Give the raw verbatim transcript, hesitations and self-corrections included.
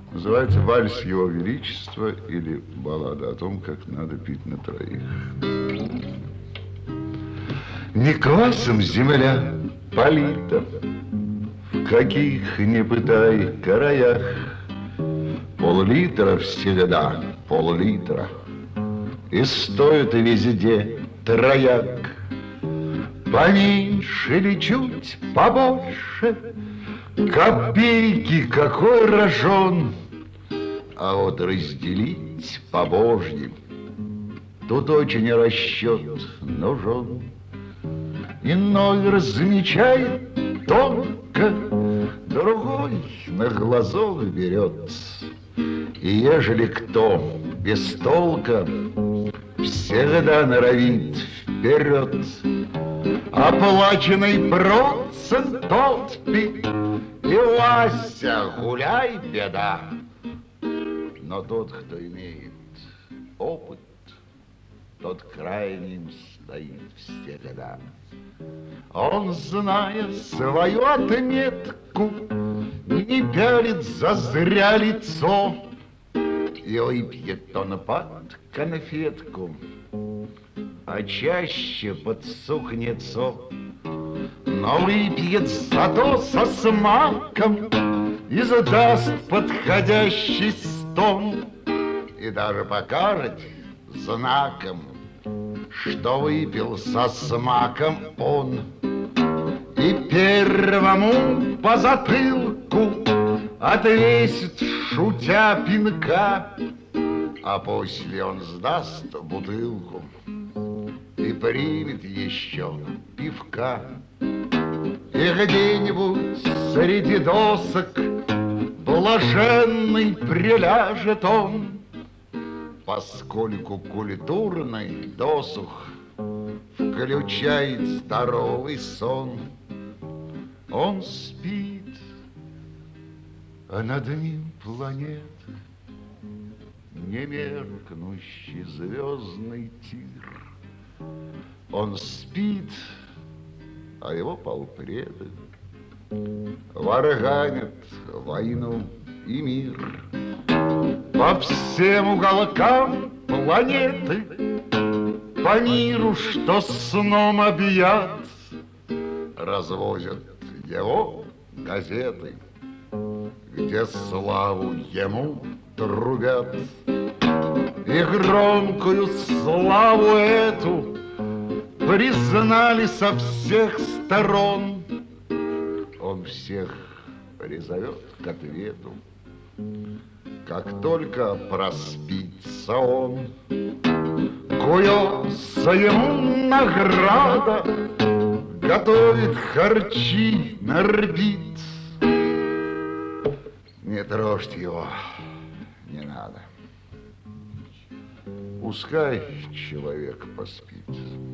Называется «Вальс Его Величества» или «Баллада о том, как надо пить на троих». Не квасом земля полита, в каких не пытай краях, пол-литра всегда, пол-литра, и стоит везде трояк. Поменьше или чуть побольше, копейки какой рожон, а вот разделить по божьим тут очень расчет нужен. Иной раз замечает тонко, другой на глазок берет. И ежели кто без толка, всегда норовит вперед. Оплаченный процент отпит, и Вася, гуляй, беда. Но тот, кто имеет опыт, тот крайним стоит всегда. Он, зная свою отметку, не пялит зазря лицо, и выпьет он под конфетку, а чаще под сухнецо. Но выпьет зато со смаком и задаст подходящий стон, и даже покажет знаком, что выпил со смаком он. И первому по затылку отвесит, шутя, пинка, а после он сдаст бутылку и примет еще пивка. И где-нибудь среди досок блаженный приляжет он, поскольку культурный досух включает здоровый сон. Он спит, а над ним планета, немеркнущий звездный тир. Он спит, а его полпреды варганят войну и мир. По всем уголкам планеты, по миру, что сном объят, развозят его газеты, где славу ему трубят. И громкую славу эту признали со всех сторон. Он всех призовет к ответу, как только проспится он. Куется ему награда, готовит харчи на орбит. Не трожьте его, не надо. Пускай человек поспит.